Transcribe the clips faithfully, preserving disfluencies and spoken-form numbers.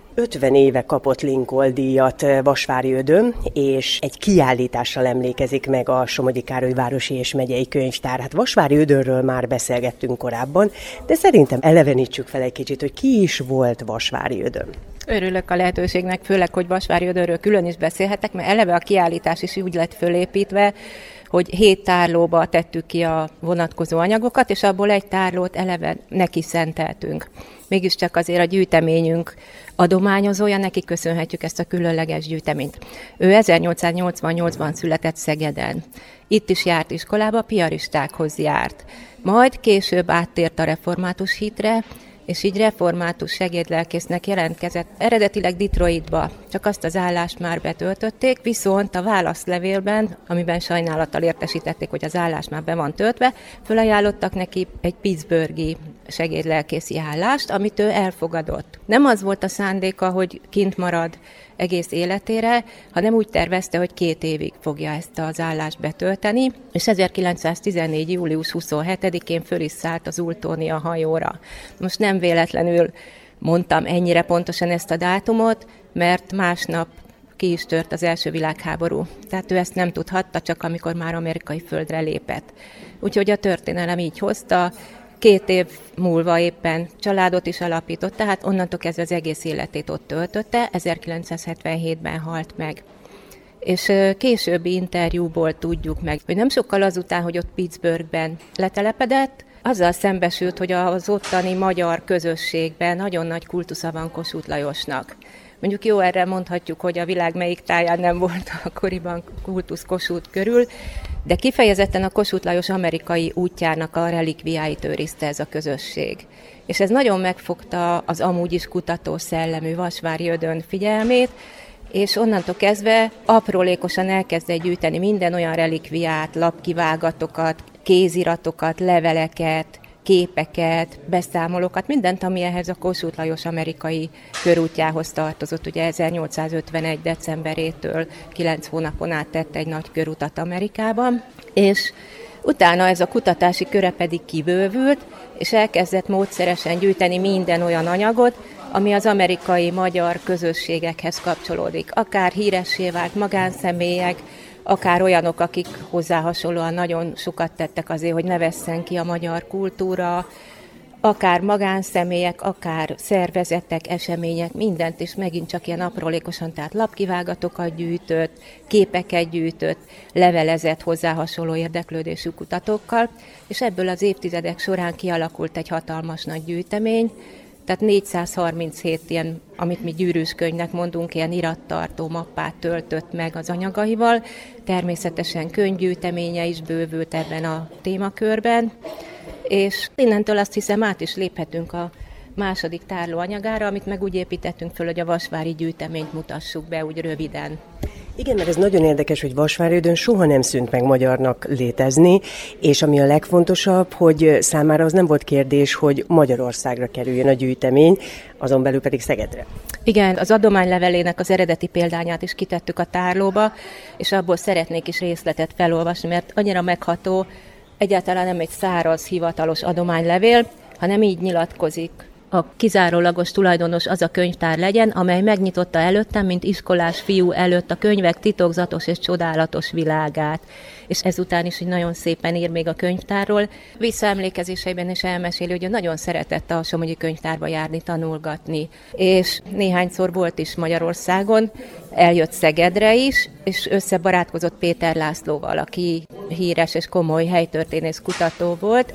ötven éve kapott Lincoln-díjat Vasváriödön, és egy kiállítással emlékezik meg a Somogyi Károly Városi és Megyei Könyvtár. Hát Vasváriödönről már beszélgettünk korábban, de szerintem elevenítsük fel egy kicsit, hogy ki is volt Vasváriödön. Örülök a lehetőségnek, főleg, hogy Vasváriödönről külön is beszélhetek, mert eleve a kiállítás is úgy lett fölépítve, hogy hét tárlóba tettük ki a vonatkozó anyagokat, és abból egy tárlót eleve neki szenteltünk. Mégiscsak azért a gyűjteményünk adományozója, neki köszönhetjük ezt a különleges gyűjteményt. Ő ezernyolcszáznyolcvannyolcban született Szegeden. Itt is járt iskolába, piaristákhoz járt. Majd később áttért a református hitre, és így református segédlelkésznek jelentkezett eredetileg Detroitba, csak azt az állást már betöltötték, viszont a válaszlevélben, amiben sajnálattal értesítették, hogy az állás már be van töltve, fölajánlottak neki egy pittsburghi segédlelkészi állást, amit ő elfogadott. Nem az volt a szándéka, hogy kint marad egész életére, hanem úgy tervezte, hogy két évig fogja ezt az állást betölteni, és ezerkilencszáztizennégy. július huszonhetedikén föl is szállt az Ultónia hajóra. Most nem véletlenül mondtam ennyire pontosan ezt a dátumot, mert másnap ki is tört az első világháború. Tehát ő ezt nem tudhatta, csak amikor már amerikai földre lépett. Úgyhogy a történelem így hozta, két év múlva éppen családot is alapított, tehát onnantól kezdve az egész életét ott töltötte, ezerkilencszázhetvenhétben halt meg. És későbbi interjúból tudjuk meg, hogy nem sokkal azután, hogy ott Pittsburghben letelepedett, azzal szembesült, hogy az ottani magyar közösségben nagyon nagy kultusza van Kossuth Lajosnak. Mondjuk jó, erre mondhatjuk, hogy a világ melyik táján nem volt akkoriban kultusz Kossuth körül, de kifejezetten a Kossuth Lajos amerikai útjának a relikviáit őrizte ez a közösség. És ez nagyon megfogta az amúgy is kutató szellemű Vasváriödön figyelmét, és onnantól kezdve aprólékosan elkezdett gyűjteni minden olyan relikviát, lapkivágatokat, kéziratokat, leveleket, képeket, beszámolókat, mindent, ami ehhez a Kossuth Lajos amerikai körútjához tartozott. Ugye ezernyolcszázötvenegy. decemberétől kilenc hónapon át tett egy nagy körutat Amerikában, és utána ez a kutatási köre pedig kibővült, és elkezdett módszeresen gyűjteni minden olyan anyagot, ami az amerikai magyar közösségekhez kapcsolódik. Akár híressé vált magánszemélyek, akár olyanok, akik hozzá hasonlóan nagyon sokat tettek azért, hogy ne vesszen ki a magyar kultúra, akár magánszemélyek, akár szervezetek, események, mindent, és megint csak ilyen aprólékosan, tehát lapkivágatokat gyűjtött, képeket gyűjtött, levelezett hozzá hasonló érdeklődésű kutatókkal, és ebből az évtizedek során kialakult egy hatalmas nagy gyűjtemény, tehát négyszázharminchét ilyen, amit mi gyűrűskönyvnek mondunk, ilyen irattartó mappát töltött meg az anyagaival. Természetesen könyvgyűjteménye is bővült ebben a témakörben, és innentől azt hiszem át is léphetünk a második tárlóanyagára, amit meg úgy építettünk föl, hogy a vasvári gyűjteményt mutassuk be úgy röviden. Igen, mert ez nagyon érdekes, hogy Vasváriödön soha nem szűnt meg magyarnak létezni, és ami a legfontosabb, hogy számára az nem volt kérdés, hogy Magyarországra kerüljön a gyűjtemény, azon belül pedig Szegedre. Igen, az adománylevelének az eredeti példányát is kitettük a tárlóba, és abból szeretnék is részletet felolvasni, mert annyira megható, egyáltalán nem egy száraz, hivatalos adománylevél, hanem így nyilatkozik. A kizárólagos tulajdonos az a könyvtár legyen, amely megnyitotta előttem, mint iskolás fiú előtt a könyvek titokzatos és csodálatos világát. És ezután is így nagyon szépen ír még a könyvtárról. Visszaemlékezéseiben is elmeséli, hogy nagyon szeretett a Somogyi Könyvtárba járni, tanulgatni. És néhányszor volt is Magyarországon, eljött Szegedre is, és összebarátkozott Péter Lászlóval, aki híres és komoly helytörténész kutató volt,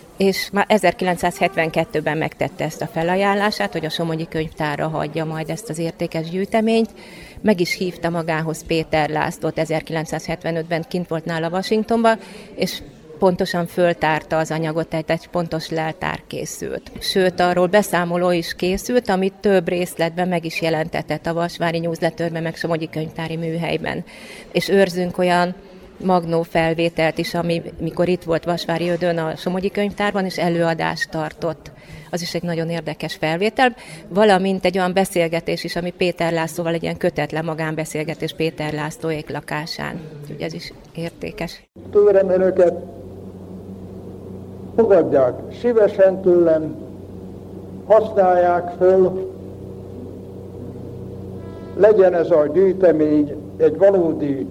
és már ezerkilencszázhetvenkettőben megtette ezt a felajánlását, hogy a Somogyi Könyvtárra hagyja majd ezt az értékes gyűjteményt. Meg is hívta magához Péter Lászlót, ezerkilencszázhetvenötben kint volt nála Washingtonban, és pontosan föltárta az anyagot, tehát egy pontos leltár készült. Sőt, arról beszámoló is készült, amit több részletben meg is jelentetett a Vasvári Newsletterben, meg Somogyi Könyvtári Műhelyben. És őrzünk olyan magnó felvételt is, ami, mikor itt volt Vasváriödön a Somogyi Könyvtárban, és előadást tartott. Az is egy nagyon érdekes felvétel, valamint egy olyan beszélgetés is, ami Péter Lászlóval, egy ilyen kötetlen magánbeszélgetés Péter Lászlóék lakásán. Úgyhogy ez is értékes. Tőlem önöket fogadják szívesen tőlem, használják föl, legyen ez a gyűjtemény egy valódi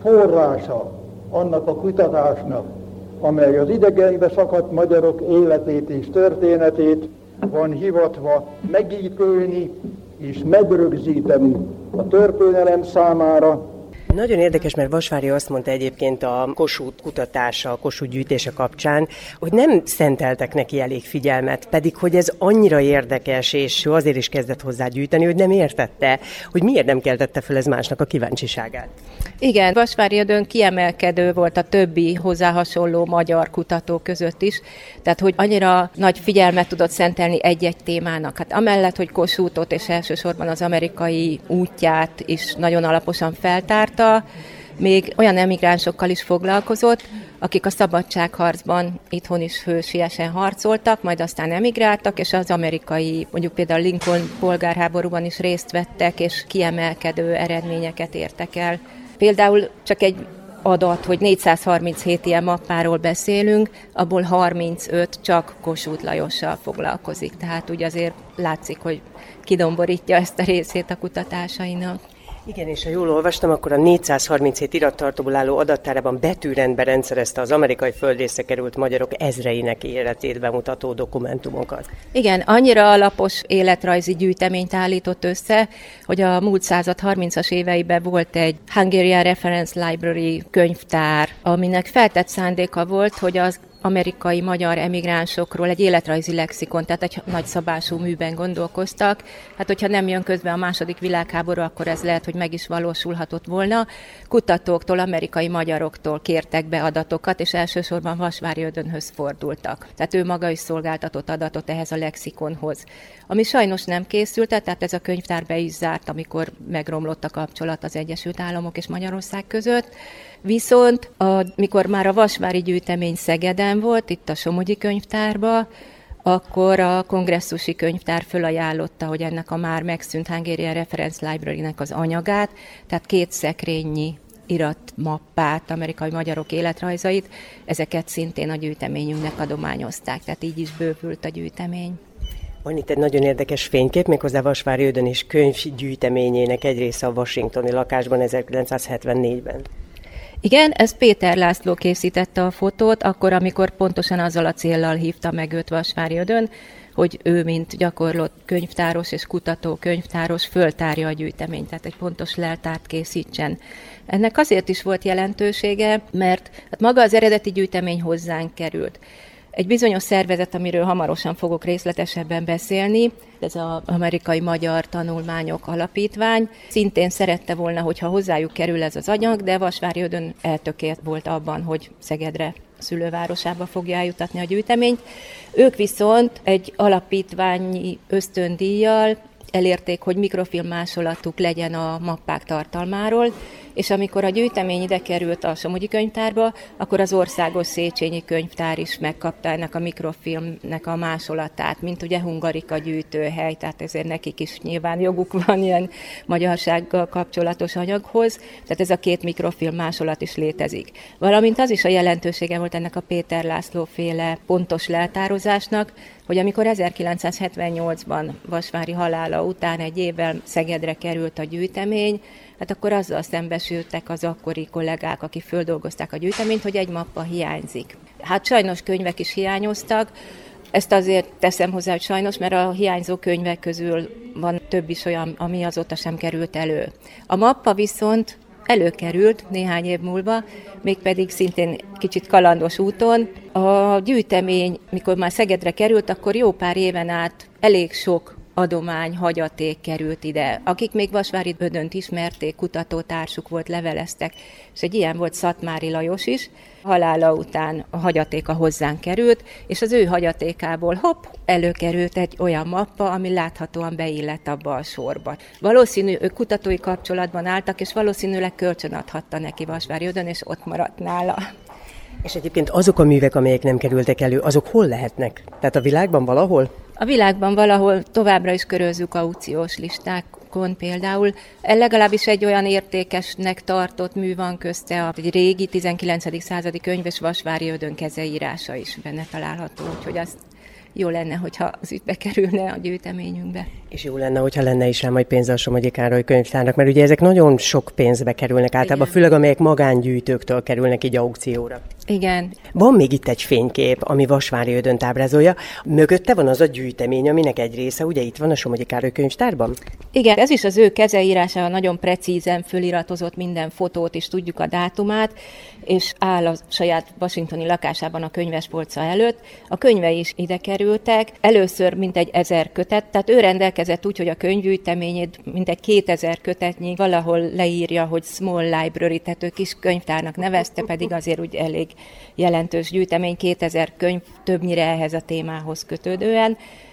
forrása annak a kutatásnak, amely az idegenbe szakadt magyarok életét és történetét van hivatva megítélni és megrögzíteni a történelem számára. Nagyon érdekes, mert Vasvári azt mondta egyébként a Kossuth kutatása, a Kossuth gyűjtése kapcsán, hogy nem szenteltek neki elég figyelmet, pedig hogy ez annyira érdekes, és ő azért is kezdett hozzá gyűjteni, hogy nem értette, hogy miért nem keltette fel ez másnak a kíváncsiságát. Igen, Vasvári Ödön kiemelkedő volt a többi hozzá hasonló magyar kutató között is, tehát hogy annyira nagy figyelmet tudott szentelni egy-egy témának. Hát amellett, hogy Kossuthot és elsősorban az amerikai útját is nagyon alaposan feltárta, még olyan emigránsokkal is foglalkozott, akik a szabadságharcban itthon is hősiesen harcoltak, majd aztán emigráltak, és az amerikai, mondjuk például Lincoln polgárháborúban is részt vettek, és kiemelkedő eredményeket értek el. Például csak egy adat, hogy négyszázharminchét ilyen mappáról beszélünk, abból harmincöt csak Kossuth Lajossal foglalkozik. Tehát úgy azért látszik, hogy kidomborítja ezt a részét a kutatásainak. Igen, és ha jól olvastam, akkor a négyszázharminchét irattartóból álló adattárában betűrendben rendszerezte az amerikai földrészre került magyarok ezreinek életét bemutató dokumentumokat. Igen, annyira alapos életrajzi gyűjteményt állított össze, hogy a múlt század harmincas éveiben volt egy Hungarian Reference Library könyvtár, aminek feltett szándéka volt, hogy az amerikai magyar emigránsokról egy életrajzi lexikon, tehát egy nagyszabású műben gondolkoztak. Hát, hogyha nem jön közben a második világháború, akkor ez lehet, hogy meg is valósulhatott volna. Kutatóktól, amerikai magyaroktól kértek be adatokat, és elsősorban Vasvári Ödönhöz fordultak. Tehát ő maga is szolgáltatott adatot ehhez a lexikonhoz. Ami sajnos nem készült, tehát ez a könyvtár be is zárt, amikor megromlott a kapcsolat az Egyesült Államok és Magyarország között. Viszont amikor már a vasvári gyűjtemény Szegeden volt, itt a Somogyi könyvtárba, akkor a kongresszusi könyvtár fölajánlotta, hogy ennek a már megszűnt Hungarian Reference Library-nek az anyagát, tehát két szekrényi iratmappát, amerikai magyarok életrajzait, ezeket szintén a gyűjteményünknek adományozták, tehát így is bővült a gyűjtemény. Van itt egy nagyon érdekes fénykép, méghozzá Vasvári Ödön és könyvgyűjteményének egy része a washingtoni lakásban ezerkilencszázhetvennégyben. Igen, ez Péter László készítette a fotót, akkor, amikor pontosan azzal a céllal hívta meg őt Vasvári Ödön, hogy ő, mint gyakorlott könyvtáros és kutató könyvtáros föltárja a gyűjteményt, tehát egy pontos leltárt készítsen. Ennek azért is volt jelentősége, mert hát maga az eredeti gyűjtemény hozzánk került. Egy bizonyos szervezet, amiről hamarosan fogok részletesebben beszélni, ez az Amerikai Magyar Tanulmányok Alapítvány, szintén szerette volna, hogyha hozzájuk kerül ez az anyag, de Vasvári Ödön eltökélt volt abban, hogy Szegedre, szülővárosába fogja eljutatni a gyűjteményt. Ők viszont egy alapítványi ösztöndíjjal elérték, hogy mikrofilm másolatuk legyen a mappák tartalmáról, és amikor a gyűjtemény ide került a Somogyi könyvtárba, akkor az Országos Széchenyi Könyvtár is megkapta ennek a mikrofilmnek a másolatát, mint ugye Hungarika gyűjtőhely, tehát ezért nekik is nyilván joguk van ilyen magyarsággal kapcsolatos anyaghoz, tehát ez a két mikrofilm másolat is létezik. Valamint az is a jelentősége volt ennek a Péter László féle pontos leltározásnak, hogy amikor ezerkilencszázhetvennyolcban Vasvári halála után egy évvel Szegedre került a gyűjtemény, hát akkor azzal szembesültek az akkori kollégák, akik földolgozták a gyűjteményt, hogy egy mappa hiányzik. Hát sajnos könyvek is hiányoztak, ezt azért teszem hozzá, hogy sajnos, mert a hiányzó könyvek közül van több is olyan, ami azóta sem került elő. A mappa viszont előkerült néhány év múlva, mégpedig szintén kicsit kalandos úton. A gyűjtemény, mikor már Szegedre került, akkor jó pár éven át elég sok adomány, hagyaték került ide. Akik még Vasvári Ödönt ismerték, kutatótársuk volt, leveleztek, és egy ilyen volt Szatmári Lajos is. Halála után a hagyatéka hozzánk került, és az ő hagyatékából hopp, előkerült egy olyan mappa, ami láthatóan beillett abba a sorba. Valószínű, ők kutatói kapcsolatban álltak, és valószínűleg kölcsön adhatta neki Vasvári Ödön, és ott maradt nála. És egyébként azok a művek, amelyek nem kerültek elő, azok hol lehetnek? Tehát a világban valahol? A világban valahol továbbra is körözzük aukciós listákon például. Legalábbis egy olyan értékesnek tartott mű van közte, egy régi tizenkilencedik századi könyv és Vasvári Ödön kezeírása is benne található, úgyhogy az jó lenne, hogyha az ügybe kerülne a gyűjteményünkbe. És jó lenne, hogyha lenne is rá majd pénze a Somogyi Károly Könyvtárnak, mert ugye ezek nagyon sok pénzbe kerülnek általában, igen, főleg amelyek magángyűjtőktől kerülnek így aukcióra. Igen. Van még itt egy fénykép, ami Vasvári Ödönt ábrázolja. Mögötte van az a gyűjtemény, aminek egy része ugye itt van a Somogyi Károly Könyvtárban? Igen, ez is az ő kezeírásával nagyon precízen föliratozott minden fotót, és tudjuk a dátumát, és áll a saját washingtoni lakásában a könyvespolca előtt. A könyvei is ide kerültek, először mintegy ezer kötet, tehát ő rendelkezett úgy, hogy a könyvgyűjteményét mintegy kétezer kötetnyi valahol leírja, hogy small library, tehát ő kis könyvtárnak nevezte, pedig azért úgy elég jelentős gyűjtemény, kétezer könyv, többnyire ehhez a témához kötődően,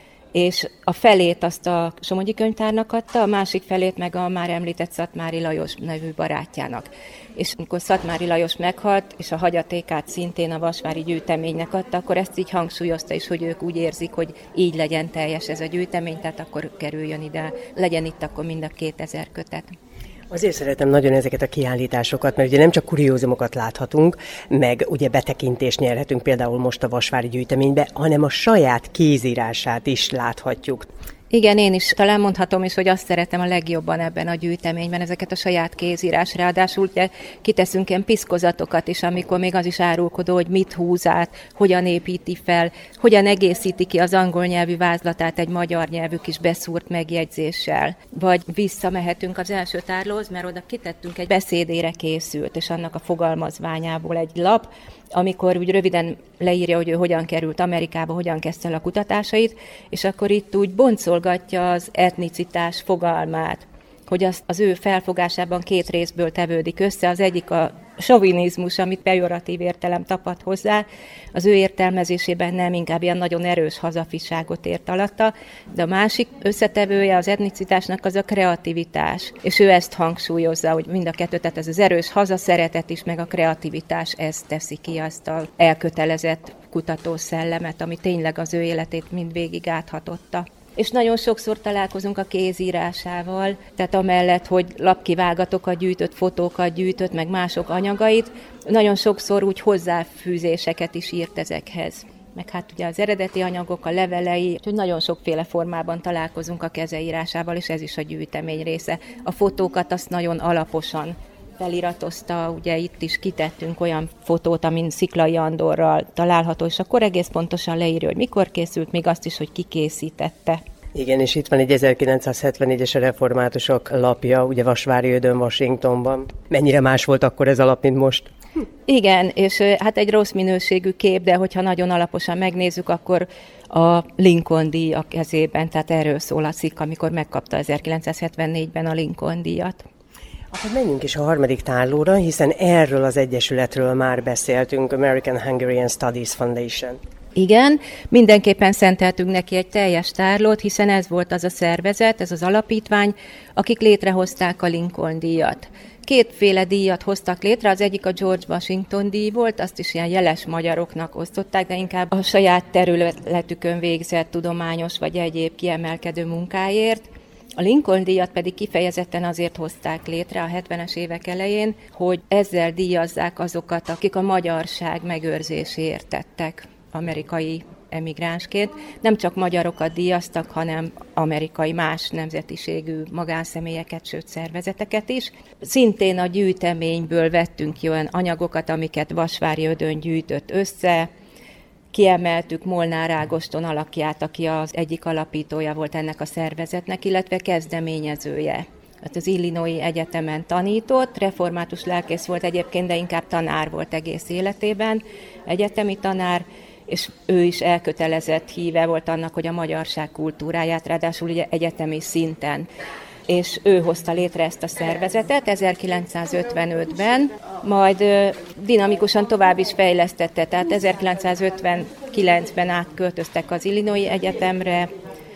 és a felét azt a Somogyi Könyvtárnak adta, a másik felét meg a már említett Szatmári Lajos nevű barátjának. És amikor Szatmári Lajos meghalt, és a hagyatékát szintén a Vasvári gyűjteménynek adta, akkor ezt így hangsúlyozta is, hogy ők úgy érzik, hogy így legyen teljes ez a gyűjtemény, tehát akkor kerüljön ide, legyen itt akkor mind a kétezer kötet. Azért szeretem nagyon ezeket a kiállításokat, mert ugye nem csak kuriózumokat láthatunk, meg ugye betekintést nyerhetünk például most a Vasvári gyűjteménybe, hanem a saját kézírását is láthatjuk. Igen, én is talán mondhatom is, hogy azt szeretem a legjobban ebben a gyűjteményben, ezeket a saját kézírás, ráadásul ugye kiteszünk ilyen piszkozatokat is, amikor még az is árulkodó, hogy mit húz át, hogyan építi fel, hogyan egészíti ki az angol nyelvű vázlatát egy magyar nyelvű kis beszúrt megjegyzéssel. Vagy visszamehetünk az első tárlóhoz, mert oda kitettünk egy beszédére készült, és annak a fogalmazványából egy lap, amikor úgy röviden leírja, hogy ő hogyan került Amerikába, hogyan kezdte el a kutatásait, és akkor itt úgy boncolgatja az etnicitás fogalmát, hogy az, az ő felfogásában két részből tevődik össze. Az egyik a sovinizmus, amit pejoratív értelem tapad hozzá, az ő értelmezésében nem, inkább ilyen nagyon erős hazafiságot ért alatta, de a másik összetevője az etnicitásnak az a kreativitás, és ő ezt hangsúlyozza, hogy mind a kettő, tehát ez az erős hazaszeretet is, meg a kreativitás, ez teszi ki azt az elkötelezett kutatószellemet, ami tényleg az ő életét mindvégig áthatotta. És nagyon sokszor találkozunk a kézírásával, tehát amellett, hogy lapkivágatokat gyűjtött, fotókat gyűjtött, meg mások anyagait, nagyon sokszor úgy hozzáfűzéseket is írt ezekhez. Meg hát ugye az eredeti anyagok, a levelei, úgyhogy nagyon sokféle formában találkozunk a kezeírásával, és ez is a gyűjtemény része. A fotókat azt nagyon alaposan feliratozta, ugye itt is kitettünk olyan fotót, amin Sziklay Andorral található, és akkor egész pontosan leírja, hogy mikor készült, még azt is, hogy ki készítette. Igen, és itt van egy ezerkilencszázhetvennégyes a reformátusok lapja, ugye Vasvári Ödön, Washingtonban. Mennyire más volt akkor ez a lap, mint most? Igen, és hát egy rossz minőségű kép, de hogyha nagyon alaposan megnézzük, akkor a Lincoln-díj a kezében, tehát erről szól a cikk, amikor megkapta ezerkilencszázhetvennégyben a Lincoln-díjat. Akkor menjünk is a harmadik tárlóra, hiszen erről az egyesületről már beszéltünk, American Hungarian Studies Foundation. Igen, mindenképpen szenteltünk neki egy teljes tárlót, hiszen ez volt az a szervezet, ez az alapítvány, akik létrehozták a Lincoln-díjat. Kétféle díjat hoztak létre, az egyik a George Washington díj volt, azt is ilyen jeles magyaroknak osztották, de inkább a saját területükön végzett tudományos vagy egyéb kiemelkedő munkáért. A Lincoln-díjat pedig kifejezetten azért hozták létre a hetvenes évek elején, hogy ezzel díjazzák azokat, akik a magyarság megőrzéséért tettek amerikai emigránsként. Nem csak magyarokat díjaztak, hanem amerikai más nemzetiségű magánszemélyeket, sőt szervezeteket is. Szintén a gyűjteményből vettünk ki olyan anyagokat, amiket Vasvári Ödön gyűjtött össze. Kiemeltük Molnár Ágoston alakját, aki az egyik alapítója volt ennek a szervezetnek, illetve kezdeményezője. Hát az Illinois Egyetemen tanított, református lelkész volt egyébként, de inkább tanár volt egész életében, egyetemi tanár, és ő is elkötelezett híve volt annak, hogy a magyarság kultúráját, ráadásul ugye egyetemi szinten. És ő hozta létre ezt a szervezetet ezerkilencszázötvenötben, majd dinamikusan tovább is fejlesztette, tehát ezerkilencszázötvenkilencben átköltöztek az Illinois Egyetemre,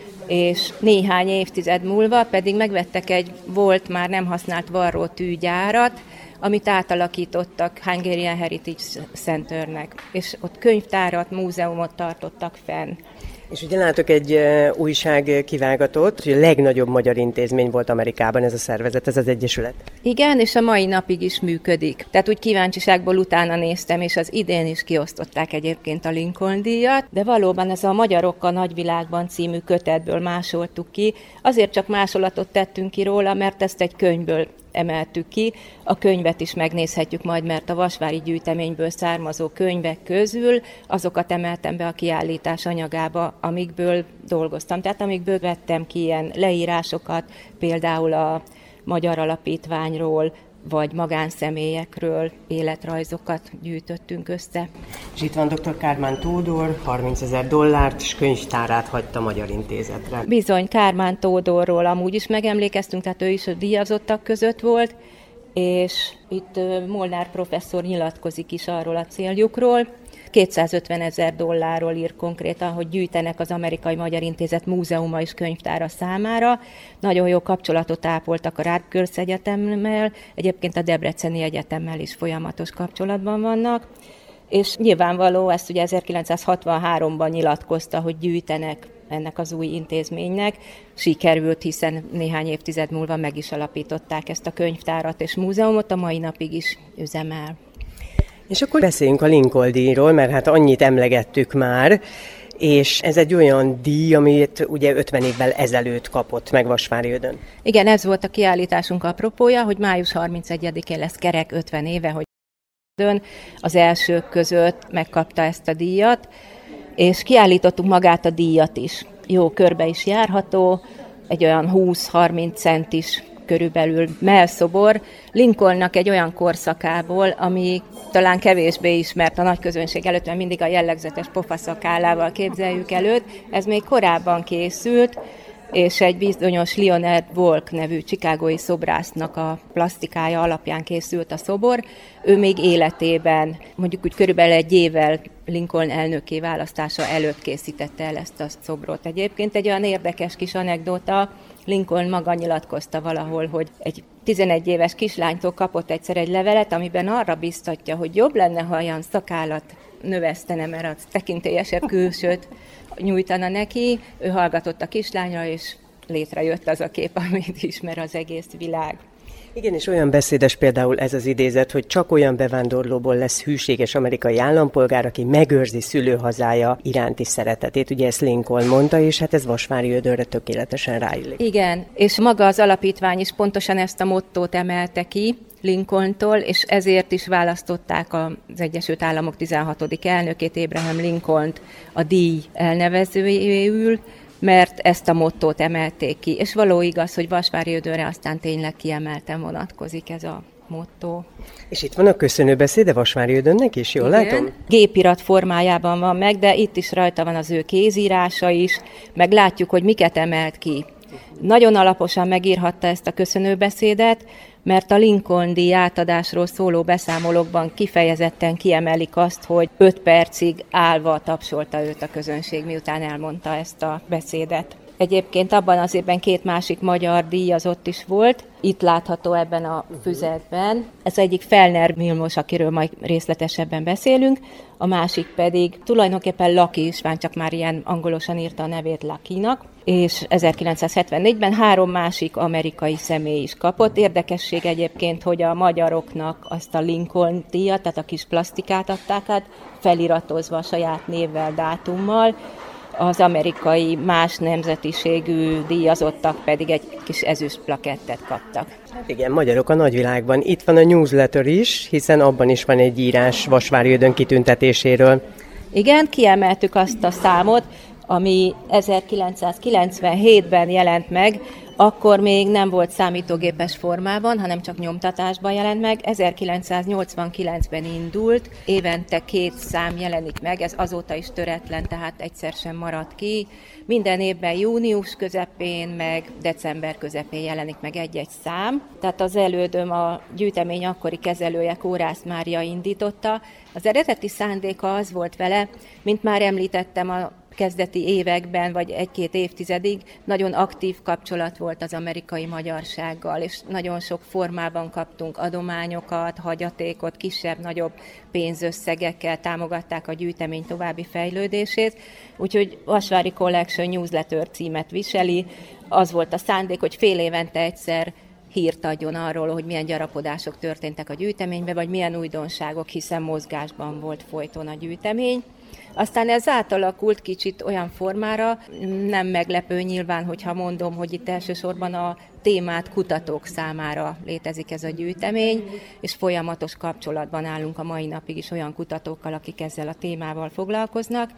és néhány évtized múlva pedig megvettek egy volt már nem használt varrótűgyárat, amit átalakítottak Hungarian Heritage Centernek, és ott könyvtárat, múzeumot tartottak fenn. És ugye látok egy újság kivágatott, hogy a legnagyobb magyar intézmény volt Amerikában ez a szervezet, ez az egyesület. Igen, és a mai napig is működik. Tehát úgy kíváncsiságból utána néztem, és az idén is kiosztották egyébként a Lincoln-díjat, de valóban ez a Magyarok a nagyvilágban című kötetből másoltuk ki. Azért csak másolatot tettünk ki róla, mert ezt egy könyvből emeltük ki. A könyvet is megnézhetjük majd, mert a vasvári gyűjteményből származó könyvek közül azokat emeltem be a kiállítás anyagába, amikből dolgoztam. Tehát amikből vettem ki ilyen leírásokat, például a Magyar Alapítványról, vagy magánszemélyekről életrajzokat gyűjtöttünk össze. És itt van dr. Kármán Tódor, harmincezer dollárt és könyvtárát hagyta a Magyar Intézetre. Bizony, Kármán Tódorról amúgy is megemlékeztünk, tehát ő is a díjazottak között volt, és itt Molnár professzor nyilatkozik is arról a céljukról. kétszázötven ezer dollárról ír konkrétan, hogy gyűjtenek az Amerikai Magyar Intézet múzeuma és könyvtára számára. Nagyon jó kapcsolatot ápoltak a Rutgers Egyetemmel, egyébként a Debreceni Egyetemmel is folyamatos kapcsolatban vannak, és nyilvánvaló, ezt ugye ezerkilencszázhatvanháromban nyilatkozta, hogy gyűjtenek ennek az új intézménynek. Sikerült, hiszen néhány évtized múlva meg is alapították ezt a könyvtárat és múzeumot, a mai napig is üzemel. És akkor beszéljünk a Lincoln-díjról, mert hát annyit emlegettük már, és ez egy olyan díj, amit ugye ötven évvel ezelőtt kapott meg Vasváriödön. Igen, ez volt a kiállításunk apropója, hogy május harmincegyedikén lesz kerek ötven éve, hogy az elsők között megkapta ezt a díjat, és kiállítottuk magát a díjat is. Jó körbe is járható, egy olyan húsz-harminc centis körülbelül mellszobor Lincolnnak egy olyan korszakából, ami talán kevésbé ismert a nagy közönség előtt, mert mindig a jellegzetes pofaszakállával képzeljük előtt. Ez még korábban készült, és egy bizonyos Leonard Walk nevű chicagói szobrásznak a plastikája alapján készült a szobor. Ő még életében, mondjuk úgy körülbelül egy évvel Lincoln elnöki választása előtt készítette el ezt a szobrot. Egyébként egy olyan érdekes kis anekdóta, Lincoln maga nyilatkozta valahol, hogy egy tizenegy éves kislánytól kapott egyszer egy levelet, amiben arra biztatja, hogy jobb lenne, ha olyan szakállat növesztene, mert az tekintélyesebb külsőt nyújtana neki. Ő hallgatott a kislányra, és létrejött az a kép, amit ismer az egész világ. Igen, és olyan beszédes például ez az idézet, hogy csak olyan bevándorlóból lesz hűséges amerikai állampolgár, aki megőrzi szülőhazája iránti szeretetét. Ugye ezt Lincoln mondta, és hát ez Vasváriödönre tökéletesen ráillik. Igen, és maga az alapítvány is pontosan ezt a mottót emelte ki Lincolntól, és ezért is választották az Egyesült Államok tizenhatodik elnökét, Abraham Lincolnt a díj elnevezőjéül, mert ezt a mottót emelték ki. És való igaz, hogy Vasváriödönre aztán tényleg kiemelten vonatkozik ez a motto. És itt van a köszönőbeszéde Vasváriödönnek is, jól Igen. látom? Gépirat formájában van meg, de itt is rajta van az ő kézírása is, meg látjuk, hogy miket emelt ki. Nagyon alaposan megírhatta ezt a köszönőbeszédet, mert a Lincoln-díj átadásról szóló beszámolókban kifejezetten kiemelik azt, hogy öt percig állva tapsolta őt a közönség, miután elmondta ezt a beszédet. Egyébként abban az évben két másik magyar díjazott is volt, itt látható ebben a füzetben. Ez egyik Fellner Vilmos, akiről majd részletesebben beszélünk, a másik pedig tulajdonképpen Lucky István, csak már ilyen angolosan írta a nevét Luckynak, és ezerkilencszázhetvennégyben három másik amerikai személy is kapott. Érdekesség egyébként, hogy a magyaroknak azt a Lincoln díjat, tehát a kis plastikát adták át, feliratozva a saját névvel, dátummal, az amerikai más nemzetiségű díjazottak pedig egy kis ezüst plakettet kaptak. Igen, magyarok a nagyvilágban. Itt van a newsletter is, hiszen abban is van egy írás Vasváriödön kitüntetéséről. Igen, kiemeltük azt a számot, ami ezerkilencszázkilencvenhétben jelent meg, akkor még nem volt számítógépes formában, hanem csak nyomtatásban jelent meg. ezerkilencszáznyolcvankilencben indult, évente két szám jelenik meg, ez azóta is töretlen, tehát egyszer sem maradt ki. Minden évben június közepén, meg december közepén jelenik meg egy-egy szám. Tehát az elődöm, a gyűjtemény akkori kezelője, Kórász Mária indította. Az eredeti szándéka az volt vele, mint már említettem, a kezdeti években, vagy egy-két évtizedig nagyon aktív kapcsolat volt az amerikai magyarsággal, és nagyon sok formában kaptunk adományokat, hagyatékot, kisebb-nagyobb pénzösszegekkel támogatták a gyűjtemény további fejlődését, úgyhogy Vasvári Collection Newsletter címet viseli. Az volt a szándék, hogy fél évente egyszer hírt adjon arról, hogy milyen gyarapodások történtek a gyűjteményben, vagy milyen újdonságok, hiszen mozgásban volt folyton a gyűjtemény. Aztán ez átalakult kicsit olyan formára, nem meglepő nyilván, hogyha mondom, hogy itt elsősorban a témát kutatók számára létezik ez a gyűjtemény, és folyamatos kapcsolatban állunk a mai napig is olyan kutatókkal, akik ezzel a témával foglalkoznak,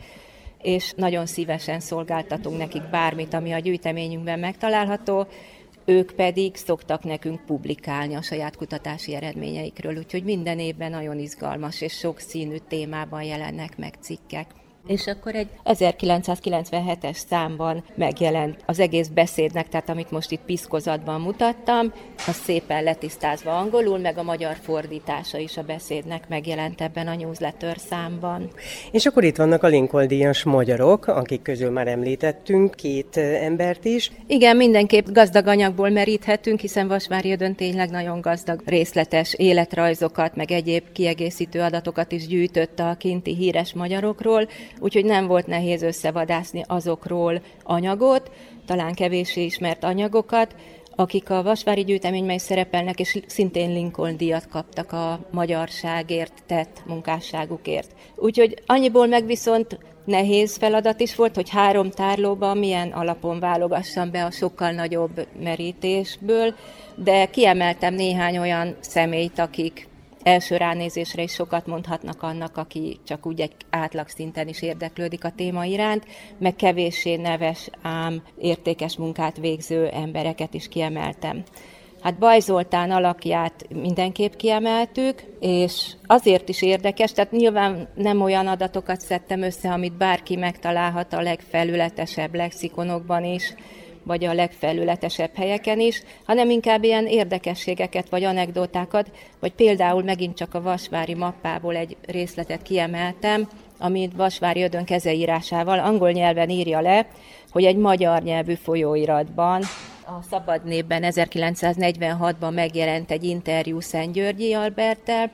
és nagyon szívesen szolgáltatunk nekik bármit, ami a gyűjteményünkben megtalálható, ők pedig szoktak nekünk publikálni a saját kutatási eredményeikről, úgyhogy minden évben nagyon izgalmas és sokszínű témában jelennek meg cikkek. És akkor egy ezerkilencszázkilencvenhetes számban megjelent az egész beszédnek, tehát amit most itt piszkozatban mutattam, az szépen letisztázva angolul, meg a magyar fordítása is a beszédnek megjelent ebben a newsletter számban. És akkor itt vannak a Lincoln-díjas magyarok, akik közül már említettünk két embert is. Igen, mindenképp gazdag anyagból meríthetünk, hiszen Vasvári Ödön tényleg nagyon gazdag részletes életrajzokat, meg egyéb kiegészítő adatokat is gyűjtött a kinti híres magyarokról, úgyhogy nem volt nehéz összevadászni azokról anyagot, talán kevéssé ismert anyagokat, akik a vasvári gyűjteményben is szerepelnek, és szintén Lincoln-díjat kaptak a magyarságért tett munkásságukért. Úgyhogy annyiból meg viszont nehéz feladat is volt, hogy három tárlóban milyen alapon válogassam be a sokkal nagyobb merítésből, de kiemeltem néhány olyan személyt, akik első ránézésre is sokat mondhatnak annak, aki csak úgy egy átlagszinten is érdeklődik a téma iránt, meg kevéssé neves, ám értékes munkát végző embereket is kiemeltem. Hát Baj Zoltán alakját mindenképp kiemeltük, és azért is érdekes, tehát nyilván nem olyan adatokat szedtem össze, amit bárki megtalálhat a legfelületesebb lexikonokban is, vagy a legfelületesebb helyeken is, hanem inkább ilyen érdekességeket vagy anekdotákat, vagy például megint csak a vasvári mappából egy részletet kiemeltem, amit Vasvári Ödön kezeírásával angol nyelven írja le, hogy egy magyar nyelvű folyóiratban, a Szabad Népben ezerkilencszáznegyvenhatban megjelent egy interjú Szentgyörgyi Alberttel,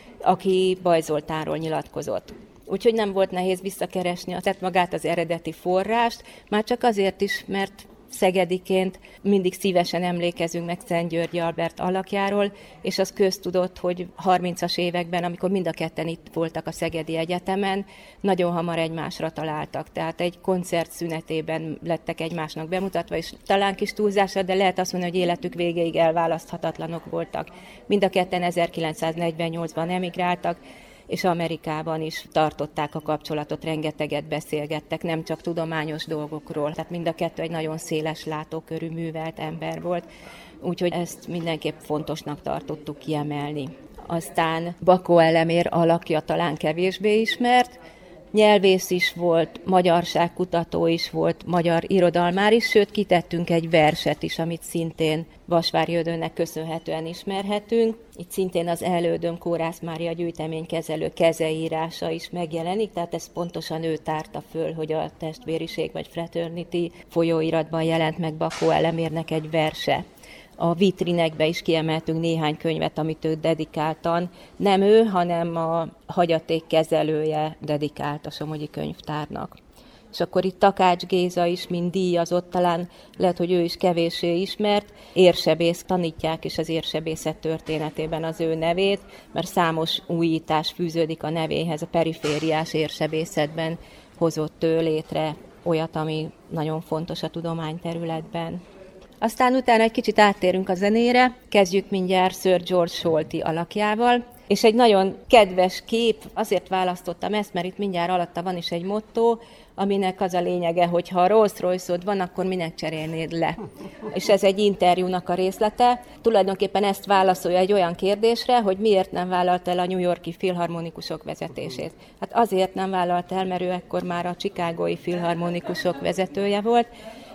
aki Baj Zoltánról nyilatkozott. Úgyhogy nem volt nehéz visszakeresni tehát magát az eredeti forrást, már csak azért is, mert szegediként mindig szívesen emlékezünk meg Szentgyörgyi Albert alakjáról, és az köztudott, hogy harmincas években, amikor mind a ketten itt voltak a Szegedi Egyetemen, nagyon hamar egymásra találtak. Tehát egy koncert szünetében lettek egymásnak bemutatva, és talán kis túlzásra, de lehet azt mondani, hogy életük végéig elválaszthatatlanok voltak. Mind a ketten ezerkilencszáznegyvennyolcban emigráltak, és Amerikában is tartották a kapcsolatot, rengeteget beszélgettek, nem csak tudományos dolgokról, tehát mind a kettő egy nagyon széles látókörű művelt ember volt, úgyhogy ezt mindenképp fontosnak tartottuk kiemelni. Aztán Bakó Elemér alakja talán kevésbé ismert, nyelvész is volt, magyarságkutató is volt, magyar irodalmár is, sőt kitettünk egy verset is, amit szintén Vasvári Ödönnek köszönhetően ismerhetünk. Itt szintén az Elődöm Kórász Mária gyűjteménykezelő kezeírása is megjelenik, tehát ezt pontosan ő tárta föl, hogy a Testvériség vagy Fraternity folyóiratban jelent meg Bakó Elemérnek egy verse. A vitrinekbe is kiemeltünk néhány könyvet, amit ő dedikáltan. Nem ő, hanem a hagyaték kezelője dedikált a Somogyi Könyvtárnak. És akkor itt Takács Géza is, mint díjazott, talán lehet, hogy ő is kevéssé ismert. Érsebész, tanítják is az érsebészet történetében az ő nevét, mert számos újítás fűződik a nevéhez, a perifériás érsebészetben hozott ő létre olyat, ami nagyon fontos a tudományterületben. Aztán utána egy kicsit áttérünk a zenére, kezdjük mindjárt Sir George Solti alakjával, és egy nagyon kedves kép, azért választottam ezt, mert itt mindjárt alatta van is egy motto, aminek az a lényege, hogy ha Rolls-Royce-od van, akkor minek cserélnéd le. És ez egy interjúnak a részlete. Tulajdonképpen ezt válaszolja egy olyan kérdésre, hogy miért nem vállalt el a New York-i filharmonikusok vezetését. Hát azért nem vállalt el, mert ő ekkor már a chicagói filharmonikusok vezetője volt,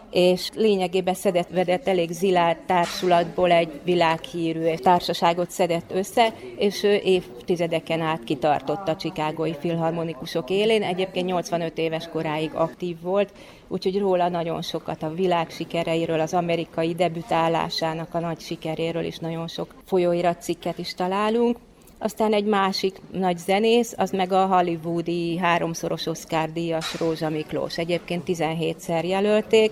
és lényegében szedett vedett elég zilárd társulatból egy világhírű társaságot szedett össze, és ő évtizedeken át kitartott a chicagói filharmonikusok élén. Egyébként nyolcvanöt éves koráig aktív volt, úgyhogy róla nagyon sokat a világ sikereiről, az amerikai debütálásának a nagy sikeréről is nagyon sok folyóiratcikket is találunk. Aztán egy másik nagy zenész, az meg a hollywoodi háromszoros Oscar-díjas Rózsa Miklós. Egyébként tizenhétszer jelölték,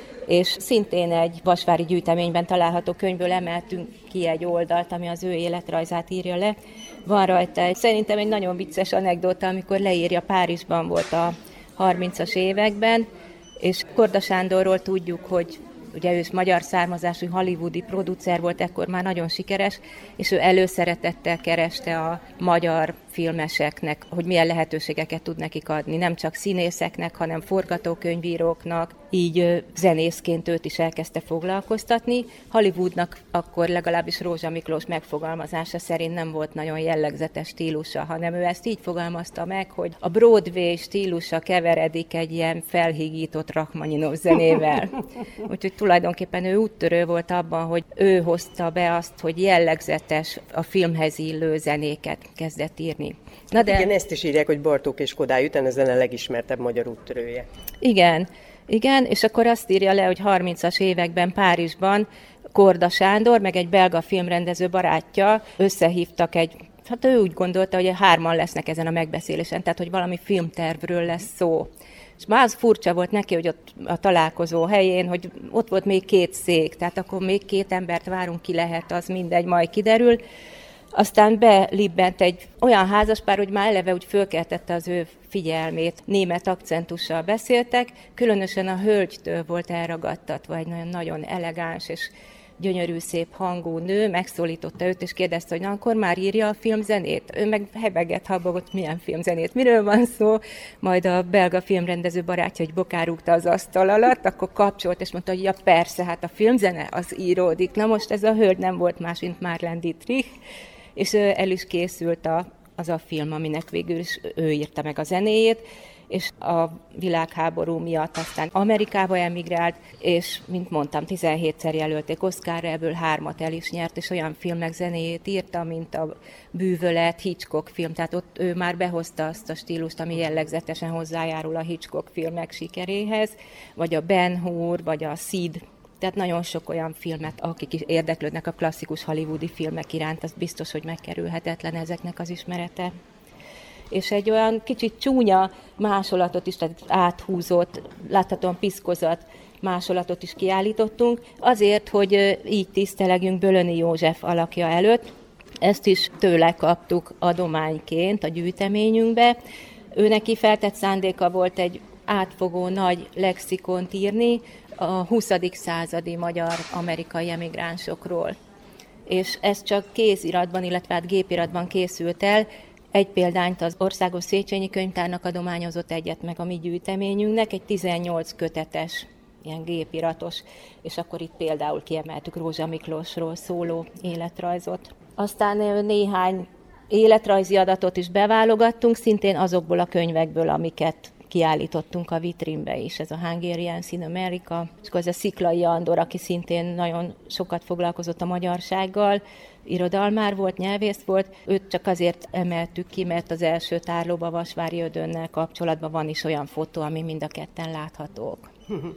és szintén egy vasvári gyűjteményben található könyvből emeltünk ki egy oldalt, ami az ő életrajzát írja le. Van rajta egy, szerintem egy nagyon vicces anekdóta, amikor leírja, Párizsban volt a harmincas években, és Korda Sándorról tudjuk, hogy ugye ő is magyar származású hollywoodi producer volt, ekkor már nagyon sikeres, és ő előszeretettel kereste a magyar filmeseknek, hogy milyen lehetőségeket tud nekik adni, nem csak színészeknek, hanem forgatókönyvíróknak, így zenészként őt is elkezdte foglalkoztatni. Hollywoodnak akkor legalábbis Rózsa Miklós megfogalmazása szerint nem volt nagyon jellegzetes stílusa, hanem ő ezt így fogalmazta meg, hogy a Broadway stílusa keveredik egy ilyen felhígított Rachmaninov zenével. Úgyhogy tulajdonképpen ő úttörő volt abban, hogy ő hozta be azt, hogy jellegzetes, a filmhez illő zenéket kezdett írni. Na de... Igen, ezt is írják, hogy Bartók és Kodály után ezen a legismertebb magyar úttörője. Igen, igen, és akkor azt írja le, hogy harmincas években Párizsban Korda Sándor, meg egy belga filmrendező barátja összehívtak egy, hát ő úgy gondolta, hogy hárman lesznek ezen a megbeszélésen, tehát hogy valami filmtervről lesz szó. És már az furcsa volt neki, hogy ott a találkozó helyén, hogy ott volt még két szék, tehát akkor még két embert várunk, ki lehet, az mindegy, majd kiderül. Aztán belibbent egy olyan házaspár, hogy már eleve úgy fölkeltette az ő figyelmét. Német akcentussal beszéltek, különösen a hölgytől volt elragadtatva egy nagyon, nagyon elegáns és gyönyörű, szép hangú nő, megszólította őt, és kérdezte, hogy na, akkor már írja a filmzenét. Ő meg hebegett, habogott, milyen filmzenét, miről van szó. Majd a belga filmrendező barátja, hogy bokárúgta az asztal alatt, akkor kapcsolt, és mondta, hogy ja persze, hát a filmzene az íródik. Na most ez a hölgy nem volt más, mint Marlene Dietrich, és el is készült a, az a film, aminek végül is ő írta meg a zenéjét, és a világháború miatt aztán Amerikába emigrált, és mint mondtam, tizenhétszer jelölték Oscarra, ebből hármat el is nyert, és olyan filmek zenéjét írta, mint a Bűvölet, Hitchcock film, tehát ott ő már behozta azt a stílust, ami jellegzetesen hozzájárul a Hitchcock filmek sikeréhez, vagy a Ben Hur, vagy a Sid. Tehát nagyon sok olyan filmet, akik is érdeklődnek a klasszikus hollywoodi filmek iránt, az biztos, hogy megkerülhetetlen ezeknek az ismerete. És egy olyan kicsit csúnya másolatot is, tehát áthúzott, láthatóan piszkozat másolatot is kiállítottunk, azért, hogy így tisztelegjünk Bölöni József alakja előtt. Ezt is tőle kaptuk adományként a gyűjteményünkbe. Ő neki feltett szándéka volt egy átfogó nagy lexikont írni a huszadik századi magyar-amerikai emigránsokról. És ez csak kéziratban, illetve hát gépiratban készült el. Egy példányt az Országos Széchenyi Könyvtárnak adományozott egyet meg a mi gyűjteményünknek, egy tizennyolc kötetes, ilyen gépiratos, és akkor itt például kiemeltük Rózsa Miklósról szóló életrajzot. Aztán néhány életrajzi adatot is beválogattunk, szintén azokból a könyvekből, amiket kiállítottunk a vitrínbe is, ez a Hungarians in America, és akkor ez a Sziklai Andor, aki szintén nagyon sokat foglalkozott a magyarsággal, irodalmár volt, nyelvész volt, őt csak azért emeltük ki, mert az első tárlóban Vasvári Ödönnel kapcsolatban van is olyan fotó, ami mind a ketten láthatók.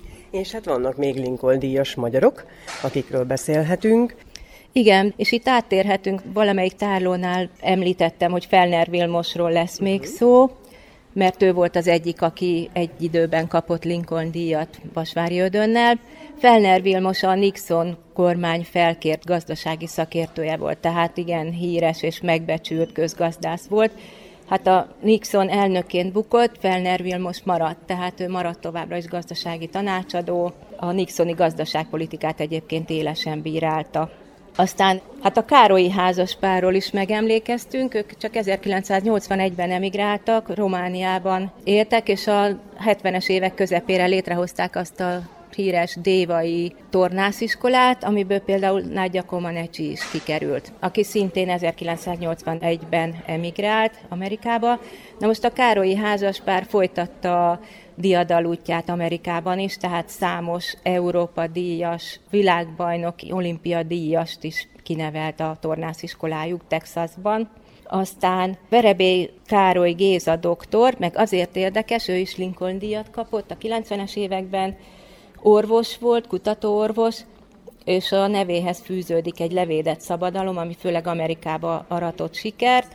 És hát vannak még Lincoln-díjas magyarok, akikről beszélhetünk. Igen, és itt áttérhetünk, valamelyik tárlónál említettem, hogy Fellner Vilmosról lesz még szó, mert ő volt az egyik, aki egy időben kapott Lincoln-díjat Vasvári Ödönnel. Fellner Vilmos a Nixon kormány felkért gazdasági szakértője volt, tehát igen, híres és megbecsült közgazdász volt. Hát a Nixon elnökként bukott, Fellner Vilmos maradt, tehát ő maradt továbbra is gazdasági tanácsadó. A nixoni gazdaságpolitikát egyébként élesen bírálta. Aztán hát a Károlyi házaspárról is megemlékeztünk, ők csak ezerkilencszáznyolcvanegyben emigráltak, Romániában éltek, és a hetvenes évek közepére létrehozták azt a híres dévai tornásziskolát, amiből például Nagyja Comaneci is kikerült, aki szintén ezerkilencszáznyolcvanegyben emigrált Amerikába. Na most a Károlyi házaspár folytatta a diadalútját Amerikában is, tehát számos Európa díjas, világbajnoki, olimpia díjast is kinevelt a tornásziskolájuk Texasban. Aztán Verebély Károly Géza doktor, meg azért érdekes, ő is Lincoln díjat kapott a kilencvenes években, orvos volt, kutatóorvos, és a nevéhez fűződik egy levédett szabadalom, ami főleg Amerikába aratott sikert,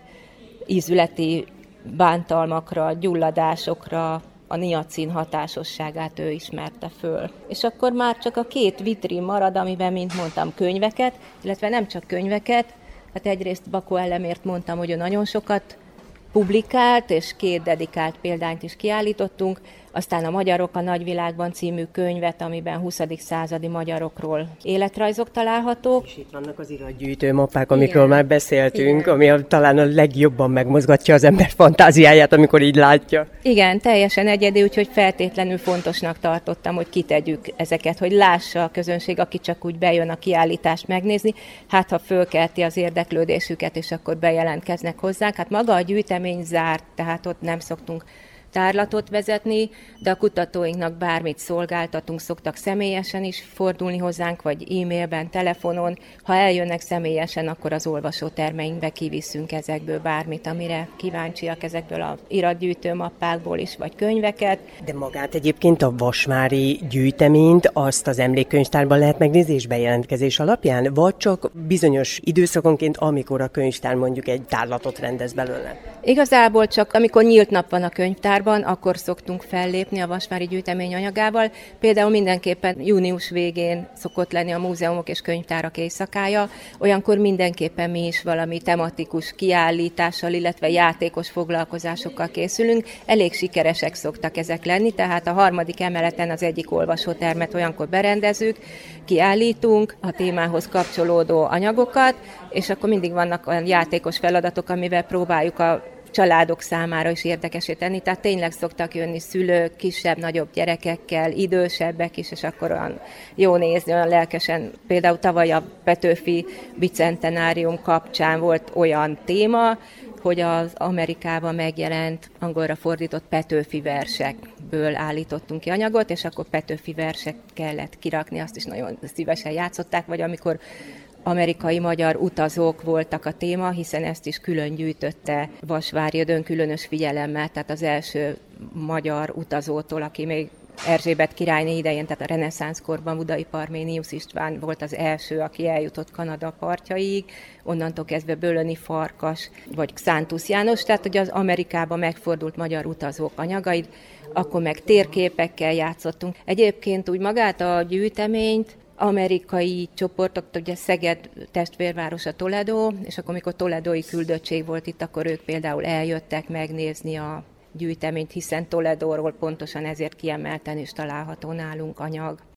ízületi bántalmakra, gyulladásokra, a niacin hatásosságát ő ismerte föl. És akkor már csak a két vitrín marad, amiben, mint mondtam, könyveket, illetve nem csak könyveket, hát egyrészt Bakó Ellemért mondtam, hogy ő nagyon sokat publikált, és két dedikált példányt is kiállítottunk, aztán a Magyarok a nagyvilágban című könyvet, amiben huszadik századi magyarokról életrajzok találhatók. És itt vannak az iratgyűjtő mappák, amikről már beszéltünk, igen, ami a, talán a legjobban megmozgatja az ember fantáziáját, amikor így látja. Igen, teljesen egyedi, úgyhogy feltétlenül fontosnak tartottam, hogy kitegyük ezeket, hogy lássa a közönség, aki csak úgy bejön a kiállítást megnézni, hát ha fölkelti az érdeklődésüket, és akkor bejelentkeznek hozzánk. Hát maga a gyűjtemény zárt, tehát ott nem szoktunk tárlatot vezetni, de a kutatóinknak bármit szolgáltatunk, szoktak személyesen is fordulni hozzánk, vagy e-mailben, telefonon. Ha eljönnek személyesen, akkor az olvasótermeinkbe kiviszünk ezekből bármit, amire kíváncsiak, ezekből az iratgyűjtő mappákból is, vagy könyveket. De magát egyébként a vasvári gyűjteményt azt az emlékkönyvtárban lehet megnézni és bejelentkezés alapján, vagy csak bizonyos időszakonként, amikor a könyvtár mondjuk egy tárlatot rendez belőle? Igazából csak amikor nyílt nap van a könyvtár, akkor szoktunk fellépni a vasvári gyűjtemény anyagával. Például mindenképpen június végén szokott lenni a múzeumok és könyvtárak éjszakája, olyankor mindenképpen mi is valami tematikus kiállítással, illetve játékos foglalkozásokkal készülünk. Elég sikeresek szoktak ezek lenni, tehát a harmadik emeleten az egyik olvasótermet olyankor berendezünk, kiállítunk a témához kapcsolódó anyagokat, és akkor mindig vannak olyan játékos feladatok, amivel próbáljuk a családok számára is érdekesé tenni, tehát tényleg szoktak jönni szülők, kisebb, nagyobb gyerekekkel, idősebbek is, és akkor olyan jó nézni, olyan lelkesen. Például tavaly a Petőfi bicentenárium kapcsán volt olyan téma, hogy az Amerikában megjelent, angolra fordított Petőfi versekből állítottunk ki anyagot, és akkor Petőfi versek kellett kirakni, azt is nagyon szívesen játszották, vagy amikor amerikai magyar utazók voltak a téma, hiszen ezt is külön gyűjtötte Vasvári Ödön különös figyelemmel, tehát az első magyar utazótól, aki még Erzsébet királyné idején, tehát a reneszánszkorban Budai Parménius István volt az első, aki eljutott Kanada partjaig, onnantól kezdve Bölöni Farkas, vagy Xántusz János, tehát hogy az Amerikában megfordult magyar utazók anyagaid, akkor meg térképekkel játszottunk. Egyébként úgy magát a gyűjteményt amerikai csoportok, ugye Szeged testvérvárosa Toledo, és akkor amikor toledói küldöttség volt itt, akkor ők például eljöttek megnézni a gyűjteményt, hiszen Toledóról pontosan ezért kiemelten is található nálunk anyag.